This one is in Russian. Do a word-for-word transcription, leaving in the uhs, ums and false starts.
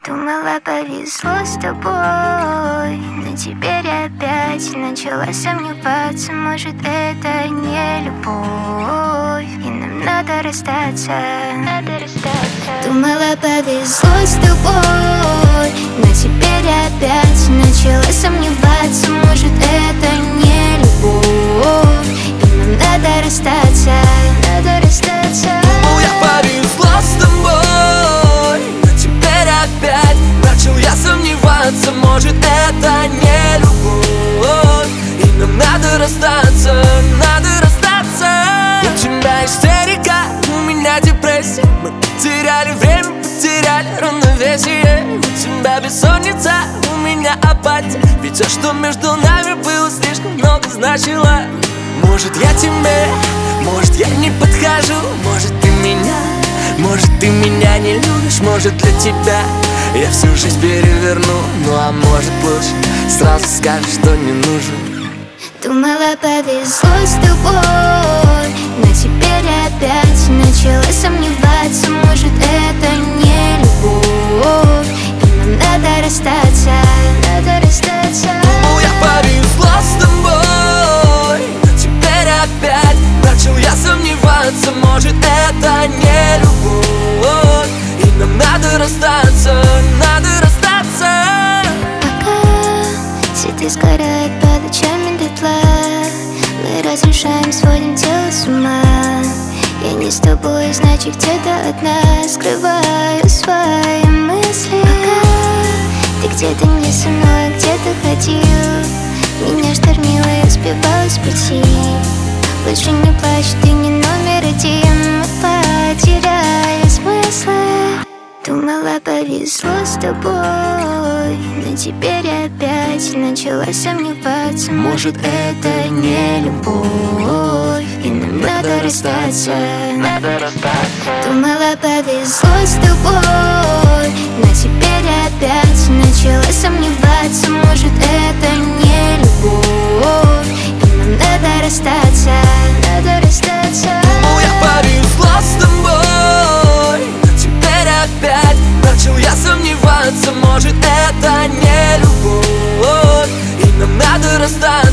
Думала, повезло с тобой, но теперь опять начала сомневаться. Может, это не любовь, и нам надо расстаться, надо расстаться. Думала, повезло с тобой, но теперь опять начала сомневаться. Может, это не любовь, и нам надо расстаться, надо расстаться. Думал, я повезло с тобой, но теперь опять начал я сомневаться. Может, это не любовь, и нам надо расстаться, надо расстаться. У тебя истерика, у меня депрессия. Мы потеряли время, потеряли равновесие. У тебя бессонница, у меня апатия. Ведь все, что между нами было, слишком много значило. Может, я тебе, может, я не подхожу. Может, ты меня, может, ты меня не любишь. Может, для тебя я всю жизнь переверну. Ну а может, лучше сразу скажешь, что не нужен. Думала, повезло с тобой, но теперь опять начала сомневаться. Может, это не любовь, и нам надо расстаться, надо расстаться. Думал, я повезло с тобой, но теперь опять начал я сомневаться. Может, это не любовь, и нам надо расстаться, надо расстаться. Пока цветы сгорают под лучами дотла, мы разрушаем, сводим тело с ума. Я не с тобой, значит, где-то одна, скрываю свои мысли. Пока ты где-то не со мной, где-то ходил, меня штормило, я сбивалась с пути. Больше не плачь, ты не номер один, мы потеряли смыслы. Думала, повезло с тобой, но теперь опять начала сомневаться. Может, это не любовь, и нам надо расстаться, надо расстаться. Думала, повезло с тобой, но теперь опять начала сомневаться. Может, это не любовь, и нам надо расстаться, надо расстаться. Думал, я повезло с тобой, но теперь опять начал я сомневаться. Может, это не любовь, и нам надо расстаться.